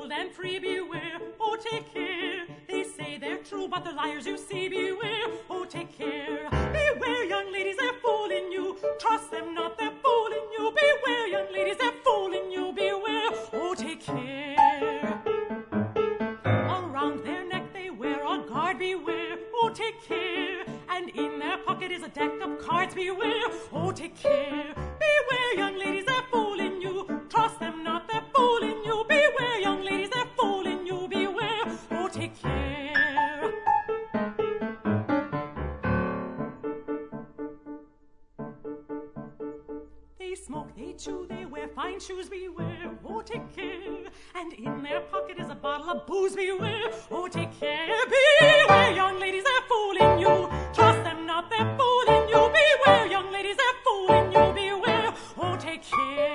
bold and free, beware, oh take care. They say they're true, but they're liars, you see, beware, oh take care. Beware, young ladies, they're fooling you. Trust them not, they're fooling you. Beware, young ladies, they're fooling you. Beware, oh take care. Around their neck they wear a guard, beware, oh take care. And in their pocket is a deck of cards, beware, oh take care. Beware, young ladies, they're fooling you. Trust them not, they're fooling you. Beware, young ladies, they're fooling you. Beware, oh take care. They smoke, they chew, they wear fine shoes, beware, oh take care. And in their pocket is a bottle of booze, beware, oh take care. Beware, young ladies, they're fooling you. Trust them not, they're fooling you. Beware, young ladies, they're fooling you. Beware, oh take care.